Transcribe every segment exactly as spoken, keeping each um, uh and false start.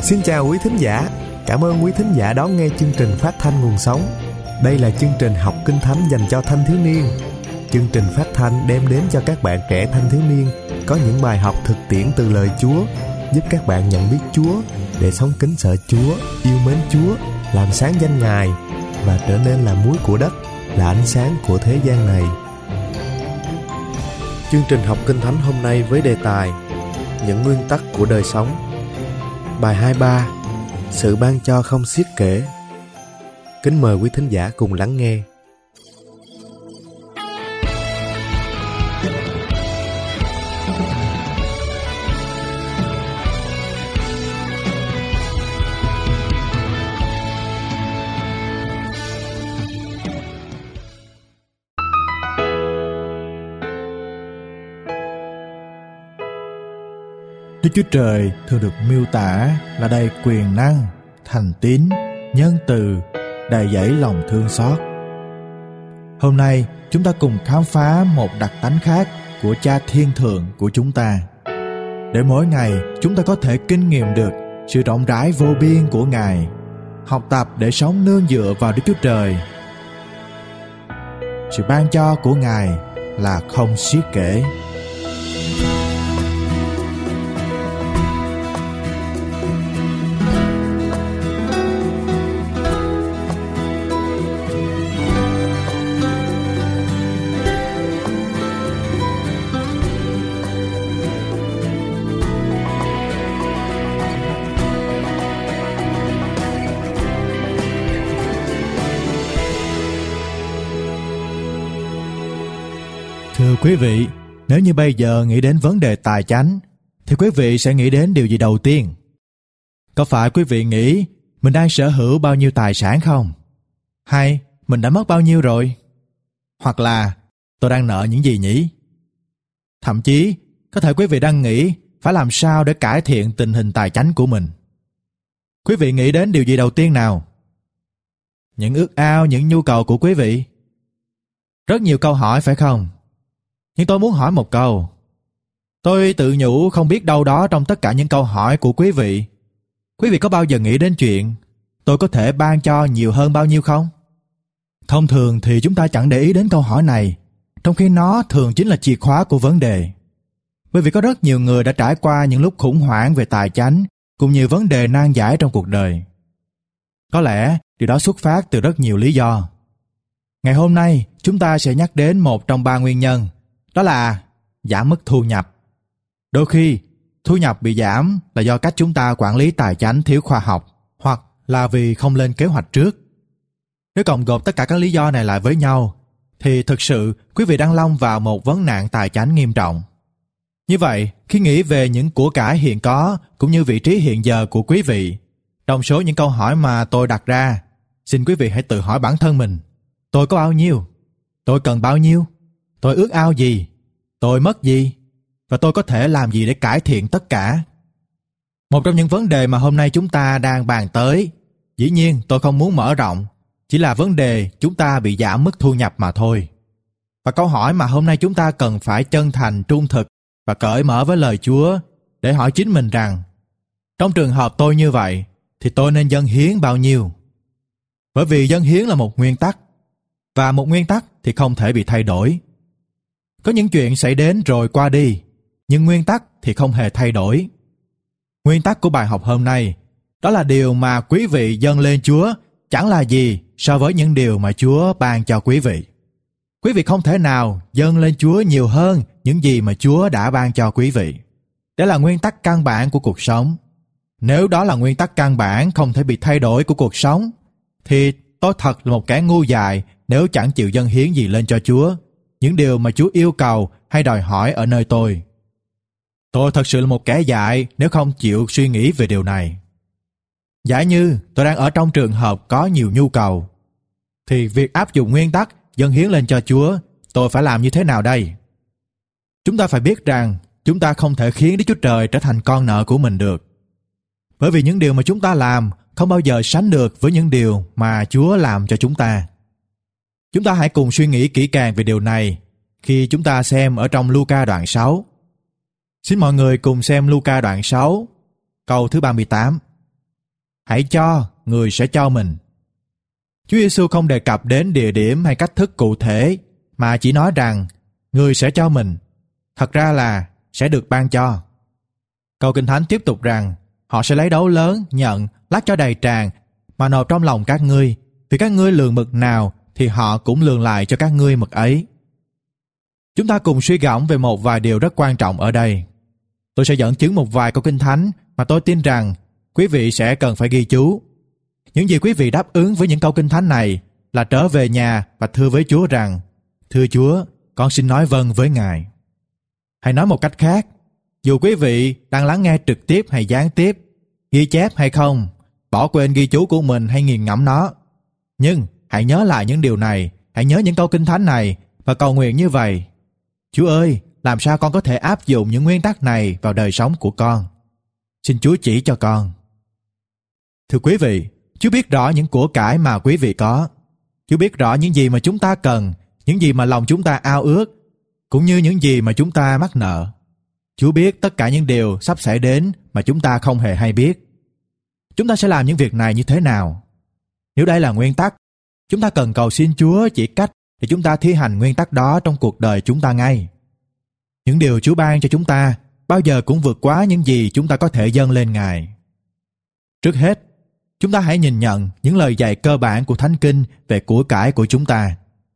Xin chào quý thính giả. Cảm ơn quý thính giả đón nghe chương trình phát thanh Nguồn Sống. Đây là chương trình học Kinh Thánh dành cho thanh thiếu niên. Chương trình phát thanh đem đến cho các bạn trẻ thanh thiếu niên có những bài học thực tiễn từ lời Chúa, giúp các bạn nhận biết Chúa để sống kính sợ Chúa, yêu mến Chúa, làm sáng danh Ngài và trở nên là muối của đất, là ánh sáng của thế gian này. Chương trình học Kinh Thánh hôm nay với đề tài Những nguyên tắc của đời sống. Bài hai mươi ba, sự ban cho không xiết kể. Kính mời quý thính giả cùng lắng nghe. Đức Chúa Trời thường được miêu tả là đầy quyền năng, thành tín, nhân từ, đầy dẫy lòng thương xót. Hôm nay chúng ta cùng khám phá một đặc tánh khác của Cha Thiên Thượng của chúng ta, để mỗi ngày chúng ta có thể kinh nghiệm được sự rộng rãi vô biên của Ngài, học tập để sống nương dựa vào Đức Chúa Trời. Sự ban cho của Ngài là không xiết kể. Thưa quý vị, nếu như bây giờ nghĩ đến vấn đề tài chánh, thì quý vị sẽ nghĩ đến điều gì đầu tiên? Có phải quý vị nghĩ mình đang sở hữu bao nhiêu tài sản không? Hay mình đã mất bao nhiêu rồi? Hoặc là tôi đang nợ những gì nhỉ? Thậm chí, có thể quý vị đang nghĩ phải làm sao để cải thiện tình hình tài chánh của mình. Quý vị nghĩ đến điều gì đầu tiên nào? Những ước ao, những nhu cầu của quý vị? Rất nhiều câu hỏi phải không? Nhưng tôi muốn hỏi một câu. Tôi tự nhủ không biết đâu đó trong tất cả những câu hỏi của quý vị, quý vị có bao giờ nghĩ đến chuyện tôi có thể ban cho nhiều hơn bao nhiêu không? Thông thường thì chúng ta chẳng để ý đến câu hỏi này, trong khi nó thường chính là chìa khóa của vấn đề. Bởi vì có rất nhiều người đã trải qua những lúc khủng hoảng về tài chánh, cũng như vấn đề nan giải trong cuộc đời. Có lẽ điều đó xuất phát từ rất nhiều lý do. Ngày hôm nay, chúng ta sẽ nhắc đến một trong ba nguyên nhân, đó là giảm mức thu nhập. Đôi khi, thu nhập bị giảm là do cách chúng ta quản lý tài chánh thiếu khoa học, hoặc là vì không lên kế hoạch trước. Nếu cộng gộp tất cả các lý do này lại với nhau, thì thực sự quý vị đang lâm vào một vấn nạn tài chánh nghiêm trọng. Như vậy, khi nghĩ về những của cải hiện có cũng như vị trí hiện giờ của quý vị, trong số những câu hỏi mà tôi đặt ra, xin quý vị hãy tự hỏi bản thân mình. Tôi có bao nhiêu? Tôi cần bao nhiêu? Tôi ước ao gì? Tôi mất gì? Và tôi có thể làm gì để cải thiện tất cả? Một trong những vấn đề mà hôm nay chúng ta đang bàn tới, dĩ nhiên tôi không muốn mở rộng, chỉ là vấn đề chúng ta bị giảm mức thu nhập mà thôi. Và câu hỏi mà hôm nay chúng ta cần phải chân thành, trung thực và cởi mở với lời Chúa để hỏi chính mình rằng, trong trường hợp tôi như vậy, thì tôi nên dâng hiến bao nhiêu? Bởi vì dâng hiến là một nguyên tắc, và một nguyên tắc thì không thể bị thay đổi. Có những chuyện xảy đến rồi qua đi, nhưng nguyên tắc thì không hề thay đổi. Nguyên tắc của bài học hôm nay, đó là điều mà quý vị dâng lên Chúa chẳng là gì so với những điều mà Chúa ban cho quý vị. Quý vị không thể nào dâng lên Chúa nhiều hơn những gì mà Chúa đã ban cho quý vị. Đó là nguyên tắc căn bản của cuộc sống. Nếu đó là nguyên tắc căn bản không thể bị thay đổi của cuộc sống, thì tôi thật là một kẻ ngu dại nếu chẳng chịu dâng hiến gì lên cho Chúa, những điều mà Chúa yêu cầu hay đòi hỏi ở nơi tôi. Tôi thật sự là một kẻ dại nếu không chịu suy nghĩ về điều này. Giả như tôi đang ở trong trường hợp có nhiều nhu cầu, thì việc áp dụng nguyên tắc dâng hiến lên cho Chúa, tôi phải làm như thế nào đây? Chúng ta phải biết rằng chúng ta không thể khiến Đức Chúa Trời trở thành con nợ của mình được. Bởi vì những điều mà chúng ta làm không bao giờ sánh được với những điều mà Chúa làm cho chúng ta. Chúng ta hãy cùng suy nghĩ kỹ càng về điều này khi chúng ta xem ở trong Luca đoạn sáu. Xin mọi người cùng xem Luca đoạn sáu, câu thứ ba mươi tám. hãy cho, người sẽ cho mình. Chúa Giêsu không đề cập đến địa điểm hay cách thức cụ thể, mà chỉ nói rằng người sẽ cho mình, thật ra là sẽ được ban cho. Câu Kinh Thánh tiếp tục rằng họ sẽ lấy đấu lớn, nhận, lắc cho đầy tràn, mà nộp trong lòng các ngươi, vì các ngươi lường mực nào thì họ cũng lường lại cho các ngươi mực ấy. Chúng ta cùng suy gẫm về một vài điều rất quan trọng ở đây. Tôi sẽ dẫn chứng một vài câu Kinh Thánh mà tôi tin rằng quý vị sẽ cần phải ghi chú. Những gì quý vị đáp ứng với những câu Kinh Thánh này là trở về nhà và thưa với Chúa rằng: Thưa Chúa, con xin nói vâng với Ngài. Hay nói một cách khác, dù quý vị đang lắng nghe trực tiếp hay gián tiếp, ghi chép hay không, bỏ quên ghi chú của mình hay nghiền ngẫm nó, nhưng hãy nhớ lại những điều này, hãy nhớ những câu Kinh Thánh này và cầu nguyện như vậy: Chúa ơi, làm sao con có thể áp dụng những nguyên tắc này vào đời sống của con? Xin Chúa chỉ cho con. Thưa quý vị, Chúa biết rõ những của cải mà quý vị có. Chúa biết rõ những gì mà chúng ta cần, những gì mà lòng chúng ta ao ước, cũng như những gì mà chúng ta mắc nợ. Chúa biết tất cả những điều sắp xảy đến mà chúng ta không hề hay biết. Chúng ta sẽ làm những việc này như thế nào? Nếu đây là nguyên tắc, chúng ta cần cầu xin Chúa chỉ cách để chúng ta thi hành nguyên tắc đó trong cuộc đời chúng ta ngay. Những điều Chúa ban cho chúng ta bao giờ cũng vượt quá những gì chúng ta có thể dâng lên Ngài. Trước hết, chúng ta hãy nhìn nhận những lời dạy cơ bản của Thánh Kinh về của cải của chúng ta.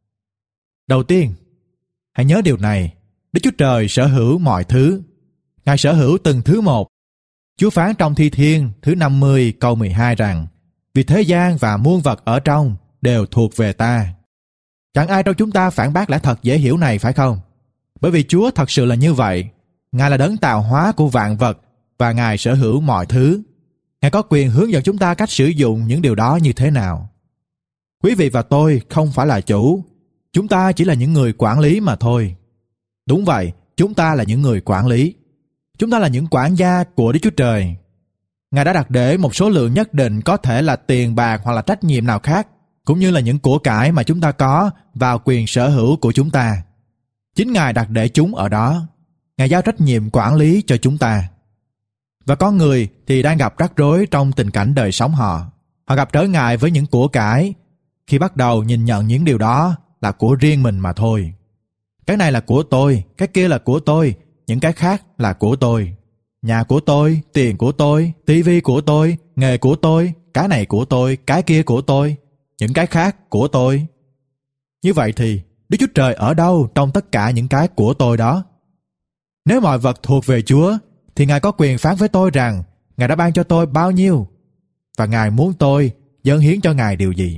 Đầu tiên, hãy nhớ điều này: Đức Chúa Trời sở hữu mọi thứ. Ngài sở hữu từng thứ một. Chúa phán trong Thi Thiên thứ năm mươi câu mười hai rằng: Vì thế gian và muôn vật ở trong đều thuộc về ta. Chẳng ai trong chúng ta phản bác lẽ thật dễ hiểu này, phải không? Bởi vì Chúa thật sự là như vậy. Ngài là đấng tạo hóa của vạn vật và Ngài sở hữu mọi thứ. Ngài có quyền hướng dẫn chúng ta cách sử dụng những điều đó như thế nào. Quý vị và tôi không phải là chủ. Chúng ta chỉ là những người quản lý mà thôi. Đúng vậy, chúng ta là những người quản lý. Chúng ta là những quản gia của Đức Chúa Trời. Ngài đã đặt để một số lượng nhất định, có thể là tiền bạc hoặc là trách nhiệm nào khác, cũng như là những của cải mà chúng ta có, vào quyền sở hữu của chúng ta. Chính Ngài đặt để chúng ở đó. Ngài giao trách nhiệm quản lý cho chúng ta. Và con người thì đang gặp rắc rối trong tình cảnh đời sống họ. Họ gặp trở ngại với những của cải khi bắt đầu nhìn nhận những điều đó là của riêng mình mà thôi. Cái này là của tôi, cái kia là của tôi, những cái khác là của tôi. Nhà của tôi, tiền của tôi, tivi của tôi, nghề của tôi, cái này của tôi, cái kia của tôi, những cái khác của tôi. Như vậy thì Đức Chúa Trời ở đâu trong tất cả những cái của tôi đó? Nếu mọi vật thuộc về Chúa, thì Ngài có quyền phán với tôi rằng Ngài đã ban cho tôi bao nhiêu, và Ngài muốn tôi dâng hiến cho Ngài điều gì.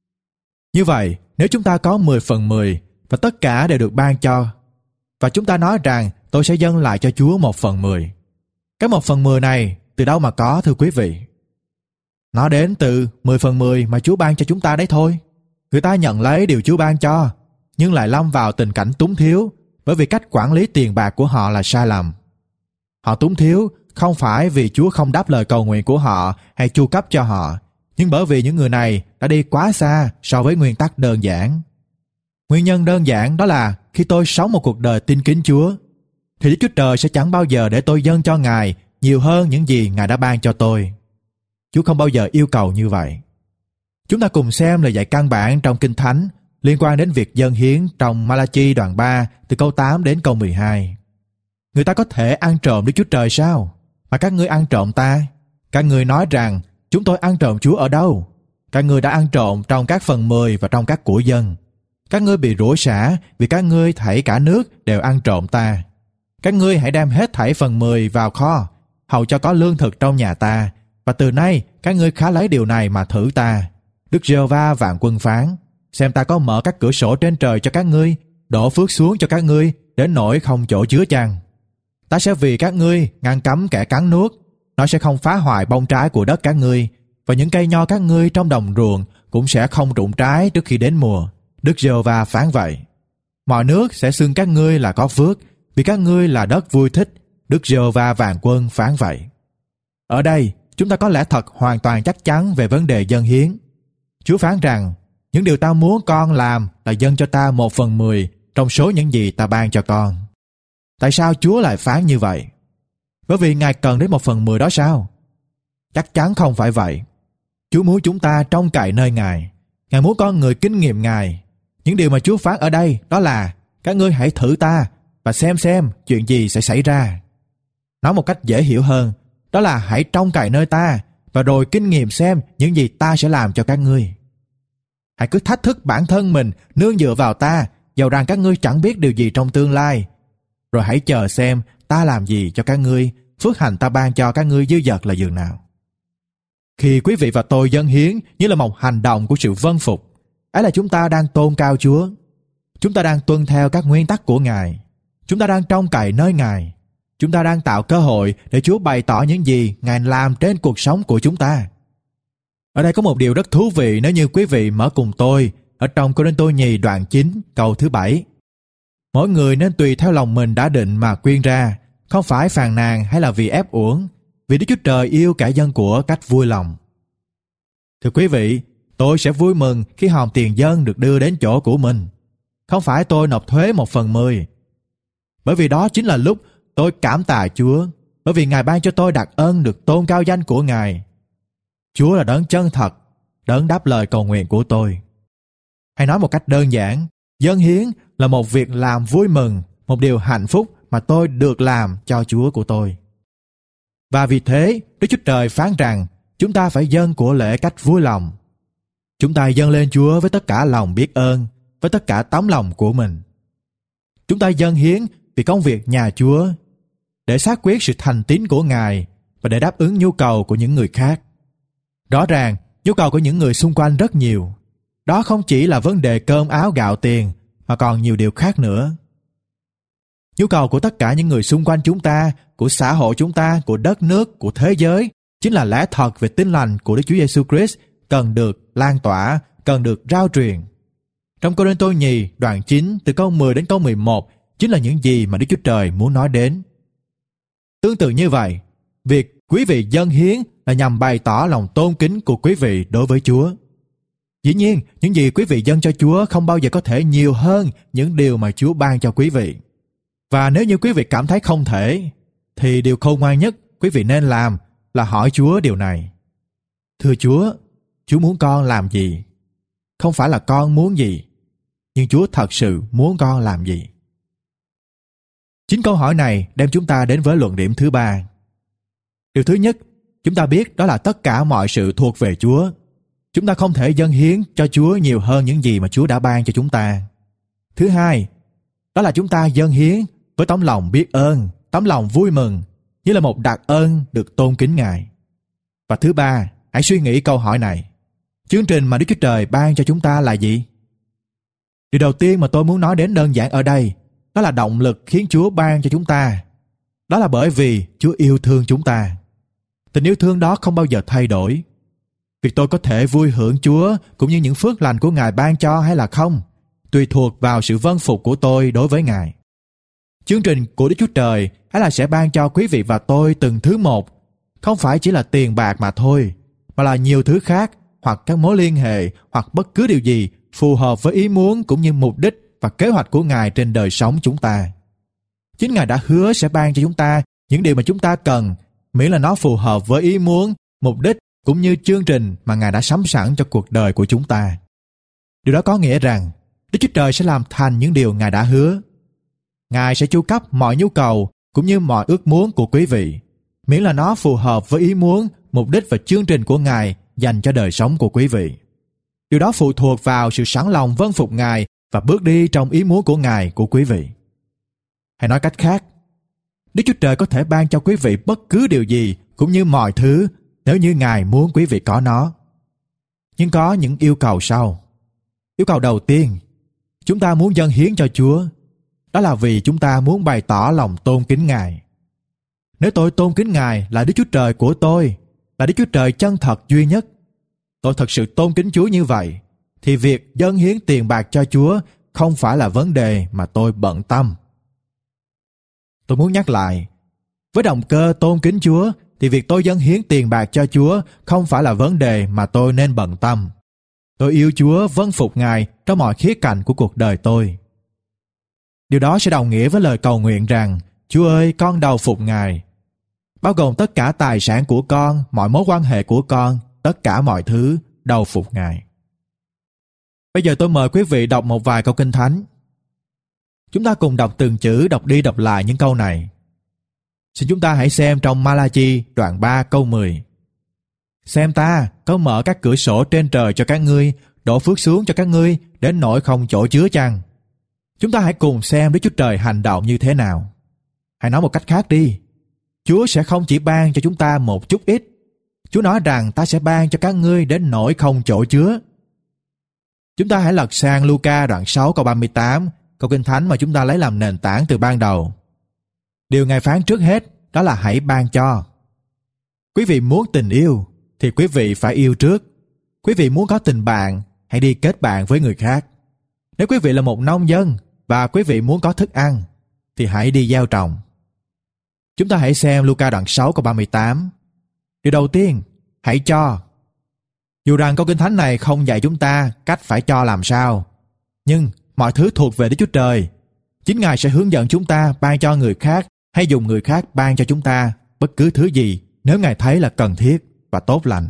Như vậy, nếu chúng ta có mười phần mười và tất cả đều được ban cho, và chúng ta nói rằng tôi sẽ dâng lại cho Chúa một phần mười, cái một phần mười này từ đâu mà có, thưa quý vị? Nó đến từ mười phần mười mà Chúa ban cho chúng ta đấy thôi. Người ta nhận lấy điều Chúa ban cho, nhưng lại lâm vào tình cảnh túng thiếu, bởi vì cách quản lý tiền bạc của họ là sai lầm. Họ túng thiếu không phải vì Chúa không đáp lời cầu nguyện của họ hay chu cấp cho họ, nhưng bởi vì những người này đã đi quá xa so với nguyên tắc đơn giản. Nguyên nhân đơn giản đó là khi tôi sống một cuộc đời tin kính Chúa, thì Đức Chúa Trời sẽ chẳng bao giờ để tôi dâng cho Ngài nhiều hơn những gì Ngài đã ban cho tôi. Chúa không bao giờ yêu cầu như vậy. Chúng ta cùng xem lời dạy căn bản trong Kinh Thánh liên quan đến việc dâng hiến trong Ma-la-chi đoạn ba từ câu tám đến câu mười hai. Người ta có thể ăn trộm Đức Chúa Trời sao? Mà các ngươi ăn trộm ta? Các ngươi nói rằng chúng tôi ăn trộm Chúa ở đâu? Các ngươi đã ăn trộm trong các phần mười và trong các của dân. Các ngươi bị rủa xả vì các ngươi thảy cả nước đều ăn trộm ta. Các ngươi hãy đem hết thảy phần mười vào kho, hầu cho có lương thực trong nhà ta, và từ nay các ngươi khá lấy điều này mà thử ta. Đức Giê-hô-va vạn quân phán: xem ta có mở các cửa sổ trên trời cho các ngươi, đổ phước xuống cho các ngươi đến nỗi không chỗ chứa chăng? Ta sẽ vì các ngươi ngăn cấm kẻ cắn nuốt, nó sẽ không phá hoại bông trái của đất các ngươi, và những cây nho các ngươi trong đồng ruộng cũng sẽ không rụng trái trước khi đến mùa. Đức Giê-hô-va phán vậy. Mọi nước sẽ xưng các ngươi là có phước, vì các ngươi là đất vui thích. Đức Giê-hô-va vạn quân phán vậy. Ở đây, chúng ta có lẽ thật hoàn toàn chắc chắn về vấn đề dâng hiến. Chúa phán rằng, những điều ta muốn con làm là dâng cho ta một phần mười trong số những gì ta ban cho con. Tại sao Chúa lại phán như vậy? Bởi vì Ngài cần đến một phần mười đó sao? Chắc chắn không phải vậy. Chúa muốn chúng ta trông cậy nơi Ngài. Ngài muốn con người kinh nghiệm Ngài. Những điều mà Chúa phán ở đây đó là: các ngươi hãy thử ta và xem xem chuyện gì sẽ xảy ra. Nói một cách dễ hiểu hơn, đó là hãy trông cậy nơi ta và rồi kinh nghiệm xem những gì ta sẽ làm cho các ngươi. Hãy cứ thách thức bản thân mình nương dựa vào ta, dầu rằng các ngươi chẳng biết điều gì trong tương lai. Rồi hãy chờ xem ta làm gì cho các ngươi, phước hạnh ta ban cho các ngươi dư dật là dường nào. Khi quý vị và tôi dâng hiến như là một hành động của sự vâng phục, ấy là chúng ta đang tôn cao Chúa. Chúng ta đang tuân theo các nguyên tắc của Ngài. Chúng ta đang trông cậy nơi Ngài. Chúng ta đang tạo cơ hội để Chúa bày tỏ những gì Ngài làm trên cuộc sống của chúng ta. Ở đây có một điều rất thú vị nếu như quý vị mở cùng tôi ở trong Cô-rinh-tô nhì đoạn chín câu thứ bảy. Mỗi người nên tùy theo lòng mình đã định mà quyên ra, không phải phàn nàn hay là vì ép uổng, vì Đức Chúa Trời yêu cả dân của cách vui lòng. Thưa quý vị, tôi sẽ vui mừng khi hòm tiền dân được đưa đến chỗ của mình. Không phải tôi nộp thuế một phần mười. Bởi vì đó chính là lúc tôi cảm tạ Chúa, bởi vì Ngài ban cho tôi đặc ân được tôn cao danh của Ngài. Chúa là đấng chân thật, đấng đáp lời cầu nguyện của tôi. Hay nói một cách đơn giản, dâng hiến là một việc làm vui mừng, một điều hạnh phúc mà tôi được làm cho Chúa của tôi. Và vì thế, Đức Chúa Trời phán rằng chúng ta phải dâng của lễ cách vui lòng. Chúng ta dâng lên Chúa với tất cả lòng biết ơn, với tất cả tấm lòng của mình. Chúng ta dâng hiến vì công việc nhà Chúa, để xác quyết sự thành tín của Ngài và để đáp ứng nhu cầu của những người khác. Rõ ràng, nhu cầu của những người xung quanh rất nhiều. Đó không chỉ là vấn đề cơm áo gạo tiền, mà còn nhiều điều khác nữa. Nhu cầu của tất cả những người xung quanh chúng ta, của xã hội chúng ta, của đất nước, của thế giới, chính là lẽ thật về tin lành của Đức Chúa Giêsu Christ cần được lan tỏa, cần được rao truyền. Trong Cô-rinh-tô nhì đoạn chín từ câu mười đến câu mười một chính là những gì mà Đức Chúa Trời muốn nói đến. Tương tự như vậy, việc quý vị dâng hiến là nhằm bày tỏ lòng tôn kính của quý vị đối với Chúa. Dĩ nhiên, những gì quý vị dâng cho Chúa không bao giờ có thể nhiều hơn những điều mà Chúa ban cho quý vị. Và nếu như quý vị cảm thấy không thể, thì điều khôn ngoan nhất quý vị nên làm là hỏi Chúa điều này. Thưa Chúa, Chúa muốn con làm gì? Không phải là con muốn gì, nhưng Chúa thật sự muốn con làm gì? Chính câu hỏi này đem chúng ta đến với luận điểm thứ ba. Điều thứ nhất, chúng ta biết đó là tất cả mọi sự thuộc về Chúa. Chúng ta không thể dâng hiến cho Chúa nhiều hơn những gì mà Chúa đã ban cho chúng ta. Thứ hai, đó là chúng ta dâng hiến với tấm lòng biết ơn, tấm lòng vui mừng, như là một đặc ân được tôn kính Ngài. Và thứ ba, hãy suy nghĩ câu hỏi này. Chương trình mà Đức Chúa Trời ban cho chúng ta là gì? Điều đầu tiên mà tôi muốn nói đến đơn giản ở đây, đó là động lực khiến Chúa ban cho chúng ta. Đó là bởi vì Chúa yêu thương chúng ta. Tình yêu thương đó không bao giờ thay đổi. Việc tôi có thể vui hưởng Chúa cũng như những phước lành của Ngài ban cho hay là không, tùy thuộc vào sự vâng phục của tôi đối với Ngài. Chương trình của Đức Chúa Trời hay là sẽ ban cho quý vị và tôi từng thứ một, không phải chỉ là tiền bạc mà thôi, mà là nhiều thứ khác, hoặc các mối liên hệ, hoặc bất cứ điều gì phù hợp với ý muốn cũng như mục đích và kế hoạch của Ngài trên đời sống chúng ta. Chính Ngài đã hứa sẽ ban cho chúng ta những điều mà chúng ta cần, miễn là nó phù hợp với ý muốn, mục đích cũng như chương trình mà Ngài đã sắm sẵn cho cuộc đời của chúng ta. Điều đó có nghĩa rằng Đức Chúa Trời sẽ làm thành những điều Ngài đã hứa. Ngài sẽ chu cấp mọi nhu cầu cũng như mọi ước muốn của quý vị, miễn là nó phù hợp với ý muốn, mục đích và chương trình của Ngài dành cho đời sống của quý vị. Điều đó phụ thuộc vào sự sẵn lòng vâng phục Ngài và bước đi trong ý muốn của Ngài của quý vị. Hay nói cách khác, Đức Chúa Trời có thể ban cho quý vị bất cứ điều gì cũng như mọi thứ nếu như Ngài muốn quý vị có nó. Nhưng có những yêu cầu sau. Yêu cầu đầu tiên, chúng ta muốn dâng hiến cho Chúa. Đó là vì chúng ta muốn bày tỏ lòng tôn kính Ngài. Nếu tôi tôn kính Ngài là Đức Chúa Trời của tôi, là Đức Chúa Trời chân thật duy nhất, tôi thật sự tôn kính Chúa như vậy, thì việc dâng hiến tiền bạc cho Chúa không phải là vấn đề mà tôi bận tâm. Tôi muốn nhắc lại, với động cơ tôn kính Chúa, thì việc tôi dâng hiến tiền bạc cho Chúa không phải là vấn đề mà tôi nên bận tâm. Tôi yêu Chúa, vâng phục Ngài trong mọi khía cạnh của cuộc đời tôi. Điều đó sẽ đồng nghĩa với lời cầu nguyện rằng, Chúa ơi, con đầu phục Ngài, bao gồm tất cả tài sản của con, mọi mối quan hệ của con, tất cả mọi thứ, đầu phục Ngài. Bây giờ tôi mời quý vị đọc một vài câu Kinh Thánh. Chúng ta cùng đọc từng chữ, đọc đi đọc lại những câu này. Xin chúng ta hãy xem trong Ma-la-chi đoạn ba câu mười. Xem ta có mở các cửa sổ trên trời cho các ngươi, đổ phước xuống cho các ngươi đến nỗi không chỗ chứa chăng? Chúng ta hãy cùng xem Đức Chúa Trời hành động như thế nào. Hãy nói một cách khác đi. Chúa sẽ không chỉ ban cho chúng ta một chút ít. Chúa nói rằng ta sẽ ban cho các ngươi đến nỗi không chỗ chứa. Chúng ta hãy lật sang Luca đoạn sáu câu ba mươi tám, câu Kinh Thánh mà chúng ta lấy làm nền tảng từ ban đầu. Điều Ngài phán trước hết đó là hãy ban cho. Quý vị muốn tình yêu thì quý vị phải yêu trước. Quý vị muốn có tình bạn, hãy đi kết bạn với người khác. Nếu quý vị là một nông dân và quý vị muốn có thức ăn thì hãy đi gieo trồng. Chúng ta hãy xem Luca đoạn sáu câu ba mươi tám. Điều đầu tiên, hãy cho. Dù rằng câu Kinh Thánh này không dạy chúng ta cách phải cho làm sao, nhưng mọi thứ thuộc về Đức Chúa Trời. Chính Ngài sẽ hướng dẫn chúng ta ban cho người khác hay dùng người khác ban cho chúng ta bất cứ thứ gì nếu Ngài thấy là cần thiết và tốt lành.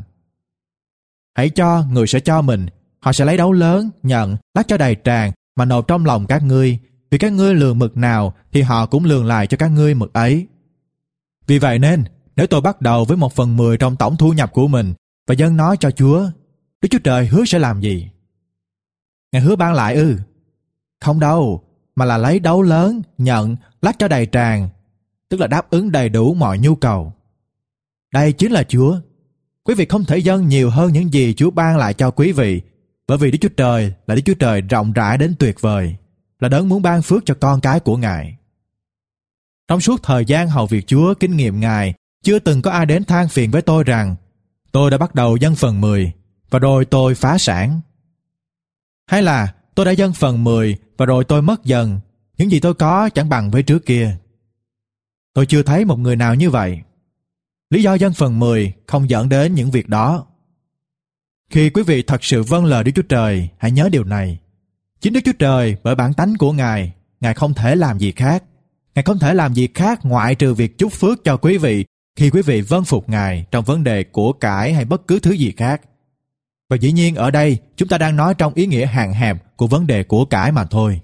Hãy cho, người sẽ cho mình. Họ sẽ lấy đấu lớn, nhận, lắc cho đầy tràn mà nộp trong lòng các ngươi. Vì các ngươi lường mực nào thì họ cũng lường lại cho các ngươi mực ấy. Vì vậy nên, nếu tôi bắt đầu với một phần mười trong tổng thu nhập của mình và dâng nó cho Chúa, Đức Chúa Trời hứa sẽ làm gì? Ngài hứa ban lại ư? Không đâu, mà là lấy đấu lớn, nhận, lắc cho đầy tràn, tức là đáp ứng đầy đủ mọi nhu cầu. Đây chính là Chúa. Quý vị không thể dâng nhiều hơn những gì Chúa ban lại cho quý vị, bởi vì Đức Chúa Trời là Đức Chúa Trời rộng rãi đến tuyệt vời, là đấng muốn ban phước cho con cái của Ngài. Trong suốt thời gian hầu việc Chúa kinh nghiệm Ngài, chưa từng có ai đến than phiền với tôi rằng tôi đã bắt đầu dâng phần mười và rồi tôi phá sản. Hay là tôi đã dâng phần mười và rồi tôi mất dần, những gì tôi có chẳng bằng với trước kia. Tôi chưa thấy một người nào như vậy. Lý do dâng phần mười không dẫn đến những việc đó. Khi quý vị thật sự vâng lời Đức Chúa Trời, hãy nhớ điều này. Chính Đức Chúa Trời bởi bản tánh của Ngài, Ngài không thể làm gì khác. Ngài không thể làm gì khác ngoại trừ việc chúc phước cho quý vị khi quý vị vâng phục Ngài trong vấn đề của cải hay bất cứ thứ gì khác. Và dĩ nhiên ở đây chúng ta đang nói trong ý nghĩa hạn hẹp của vấn đề của cải mà thôi.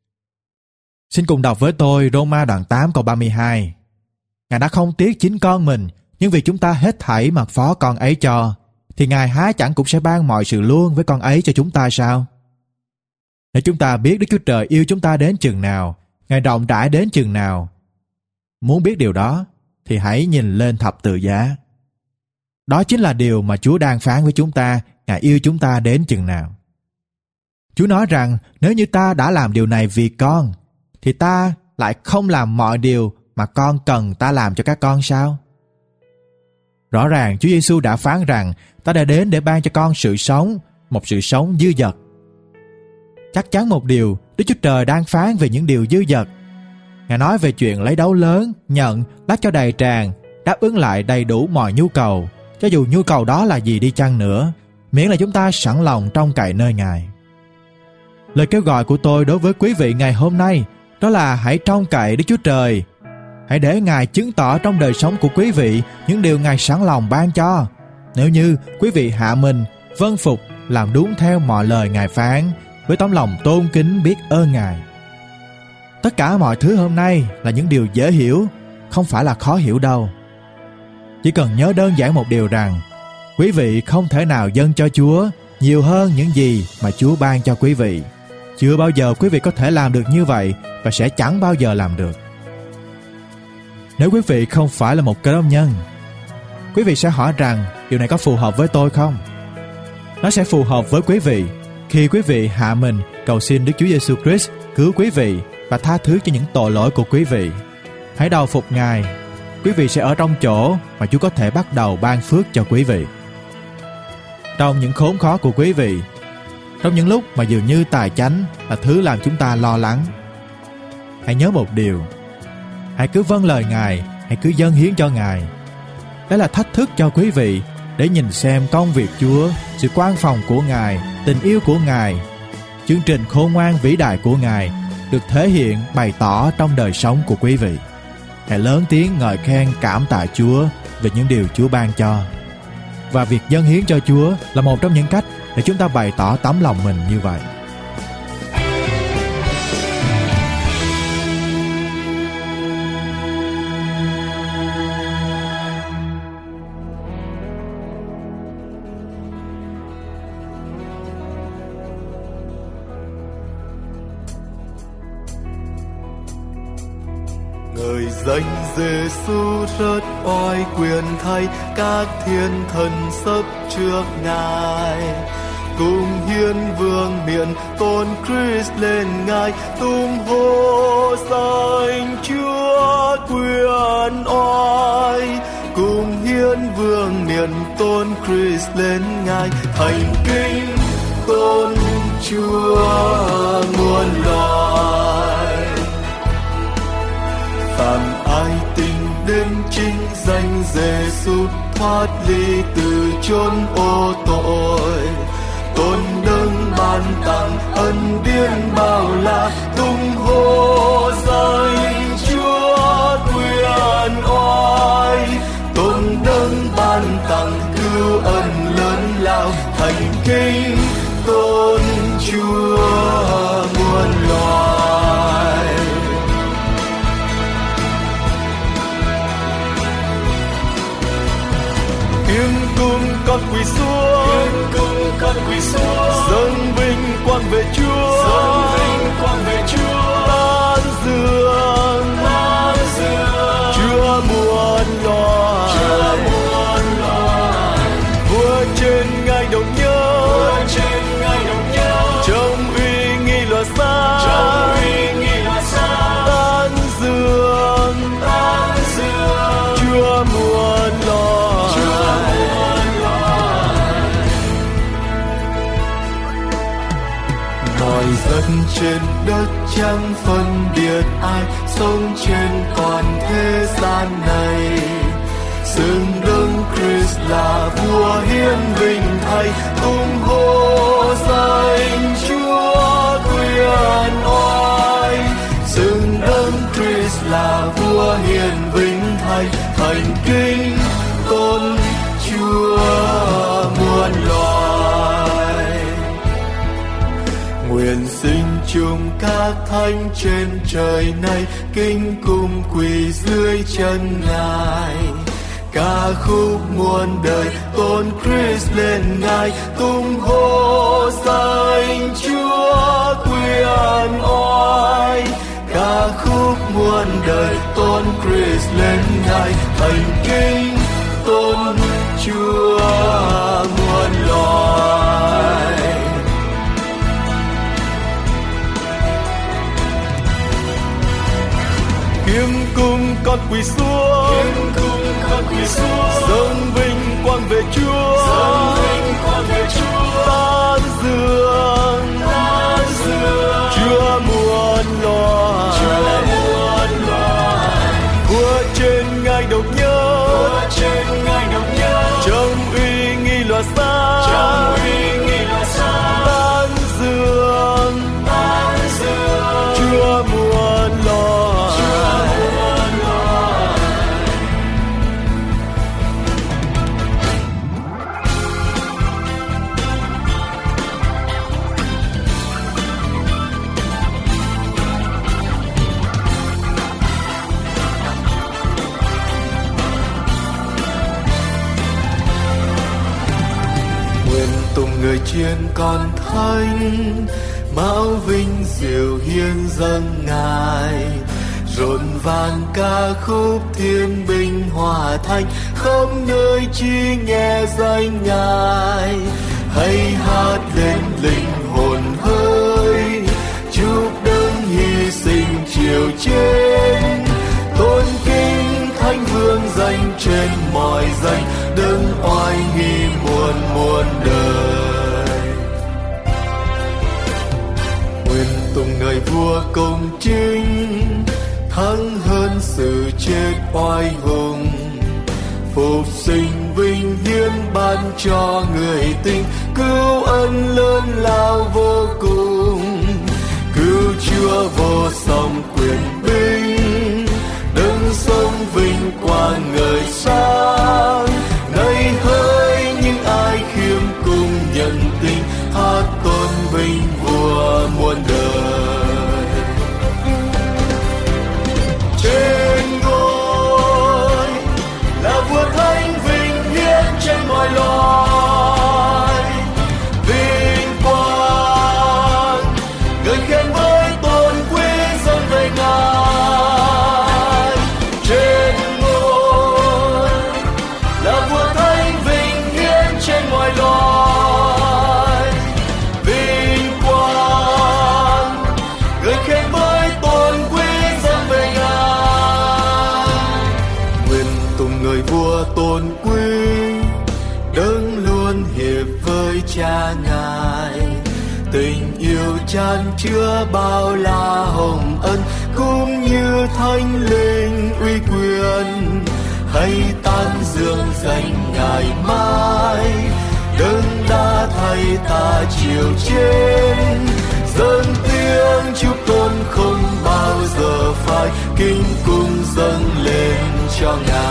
Xin cùng đọc với tôi Roma đoạn tám câu ba mươi hai. Ngài đã không tiếc chính con mình, nhưng vì chúng ta hết thảy mà phó con ấy cho, thì Ngài há chẳng cũng sẽ ban mọi sự luôn với con ấy cho chúng ta sao? Nếu chúng ta biết Đức Chúa Trời yêu chúng ta đến chừng nào, Ngài rộng rãi đến chừng nào, muốn biết điều đó, thì hãy nhìn lên thập tự giá. Đó chính là điều mà Chúa đang phán với chúng ta, Ngài yêu chúng ta đến chừng nào. Chúa nói rằng nếu như ta đã làm điều này vì con, thì ta lại không làm mọi điều mà con cần ta làm cho các con sao? Rõ ràng Chúa Giêsu đã phán rằng ta đã đến để ban cho con sự sống, một sự sống dư dật. Chắc chắn một điều, Đức Chúa Trời đang phán về những điều dư dật. Ngài nói về chuyện lấy đấu lớn, nhận, lắc cho đầy tràn, đáp ứng lại đầy đủ mọi nhu cầu, cho dù nhu cầu đó là gì đi chăng nữa, miễn là chúng ta sẵn lòng trông cậy nơi Ngài. Lời kêu gọi của tôi đối với quý vị ngày hôm nay đó là hãy trông cậy Đức Chúa Trời. Hãy để Ngài chứng tỏ trong đời sống của quý vị những điều Ngài sẵn lòng ban cho. Nếu như quý vị hạ mình, vâng phục, làm đúng theo mọi lời Ngài phán, với tấm lòng tôn kính biết ơn Ngài. Tất cả mọi thứ hôm nay là những điều dễ hiểu, không phải là khó hiểu đâu. Chỉ cần nhớ đơn giản một điều rằng, quý vị không thể nào dâng cho Chúa nhiều hơn những gì mà Chúa ban cho quý vị. Chưa bao giờ quý vị có thể làm được như vậy và sẽ chẳng bao giờ làm được. Nếu quý vị không phải là một cơ đốc nhân, quý vị sẽ hỏi rằng điều này có phù hợp với tôi không? Nó sẽ phù hợp với quý vị khi quý vị hạ mình cầu xin Đức Chúa Giêsu Christ cứu quý vị và tha thứ cho những tội lỗi của quý vị. Hãy đầu phục Ngài, quý vị sẽ ở trong chỗ mà Chúa có thể bắt đầu ban phước cho quý vị. Trong những khốn khó của quý vị, trong những lúc mà dường như tài chánh là thứ làm chúng ta lo lắng, hãy nhớ một điều: hãy cứ vâng lời Ngài, hãy cứ dâng hiến cho Ngài. Đó là thách thức cho quý vị để nhìn xem công việc Chúa, sự quan phòng của Ngài, tình yêu của Ngài, chương trình khôn ngoan vĩ đại của Ngài được thể hiện, bày tỏ trong đời sống của quý vị. Hãy lớn tiếng ngợi khen cảm tạ Chúa về những điều Chúa ban cho. Và việc dâng hiến cho Chúa là một trong những cách để chúng ta bày tỏ tấm lòng mình như vậy. Người danh Giêsu rất oai quyền thay, các thiên thần sắp trước Ngài, cùng hiến vương miện tôn Christ lên Ngài, tung hô danh Chúa quyền oai, cùng hiến vương miện tôn Christ lên Ngài, thành kính tôn Chúa muôn loài. Phàm ai tin đến chính danh Giêsu, thoát ly từ chốn ô tội, tôn đấng ban tặng ân điển bao la, tung hô danh Chúa quyền oai, tôn đấng ban tặng cứu ân lớn lao, thành kính tôn Chúa muôn loài. Hiến cung con quỳ xuống, hiến cung con quỳ xuống, dâng vinh quang về Chúa, dâng vinh quang về Chúa, tán dương, tán dương, Chúa muôn loài, Chúa muôn loài, vua trên ngai đồng nhớ, vua trên ngai đồng nhớ, trong uy nghi loa xa, trong uy nghi loa xa, tán dương, tán dương, Chúa muôn loài. Mọi dân trên đất chẳng phân biệt ai, sống trên toàn thế gian này, xưng đấng Christ là vua hiến vinh thay, tung hô danh Chúa quyền oai, xưng đấng Christ là vua hiến vinh thay, thành kính tôn Chúa muôn loài. Nguyện sinh chung các thánh trên trời này, kính cung quỳ dưới chân Ngài, ca khúc muôn đời tôn Christ lên Ngài, tung hô danh Chúa quyền oai, ca khúc muôn đời tôn Christ lên Ngài, thành kính tôn Chúa muôn loài. Hiến cung con quỳ xuống, hiến cung con quỳ xuống, dâng vinh quang về Chúa, dâng vinh quang về Chúa, tán dương, tán dương, Chúa muôn loài, Chúa muôn loài, vua trên ngai đồng nhớ, vua trên ngai đồng nhớ, trong uy nghi loa xa, trong uy nghi loa xa, tán dương, tán dương, Chúa muôn loài. Tùng người chiên con thánh, mão vinh diệu hiến dâng Ngài, rộn vang ca khúc thiên binh hòa thanh, khắp nơi chi nghe danh Ngài, hãy hát lên linh hồn hơi, chúc đấng hy sinh chiều trên, tôn kính thánh vương danh trên mọi danh, đấng oai nghi muôn muôn đời. Nguyện tùng người vua công chính, thắng hơn sự chết oai hùng, phục sinh vinh hiến ban cho người tin, cứu ân lớn lao vô cùng, cứu Chúa vô song quyền binh, đấng sống vinh quang ngời sáng, nay hỡi Cha Ngài. Tình yêu chan chứa bao la hồng ân, cũng như Thánh Linh uy quyền. Hãy tán dương danh Ngài mãi, đấng đã thay ta chịu trên. Dâng tiếng chúc tôn không bao giờ phai, kính cung dâng lên cho Ngài.